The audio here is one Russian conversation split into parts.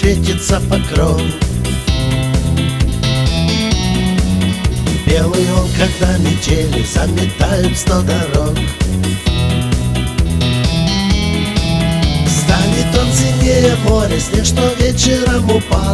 светится покров. Белый он, когда метели заметают 100 дорог. Станет он синее море, снег, что вечером упал.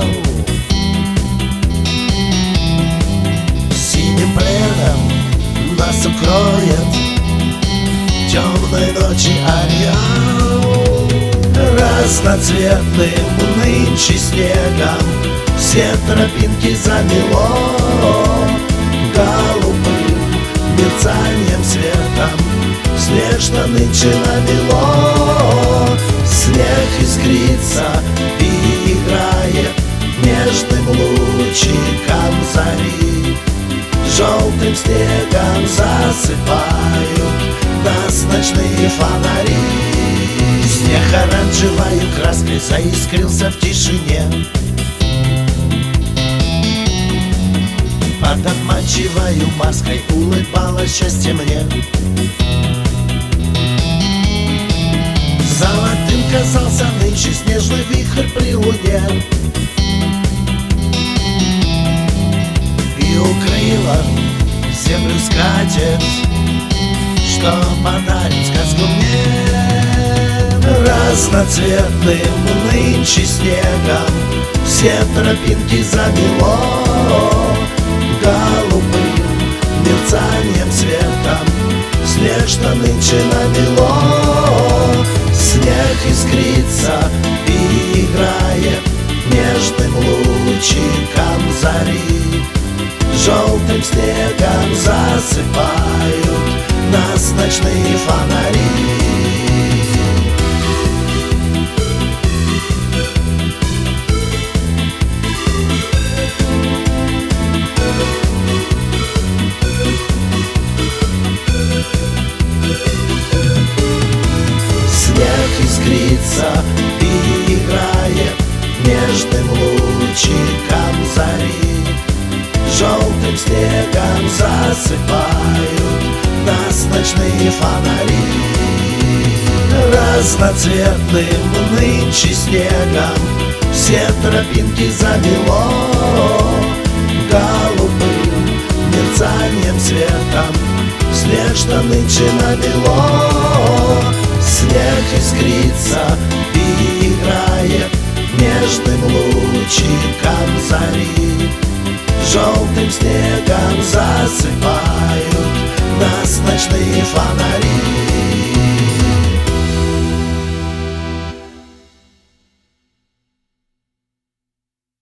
Синим пледом нас укроет темной ночи ареал. Разноцветным нынче снегом все тропинки замело. Голубым мерцанием светом снег, что нынче намело. Снег искрится и играет нежным лучиком зари. Желтым снегом засыпают нас ночные фонари. Снег оранжевой краской заискрился в тишине. Под обманчивою маской улыбалось счастье мне. Золотым казался нынче снежный вихрь при луне. И укрыла землю скатерть, что подарит сказку мне. Разноцветным нынче снегом все тропинки замело. Голубым мерцанием светом снег, что нынче намело. Снег искрится и играет нежным лучиком зари. Желтым снегом засыпают нас ночные фонари. Искрится и играет нежным лучиком зари. Желтым снегом засыпают нас ночные фонари. Разноцветным нынче снегом все тропинки замело. Голубым мерцанием светом снег, что нынче намело. Снег искрится и играет нежным лучиком зари. Желтым снегом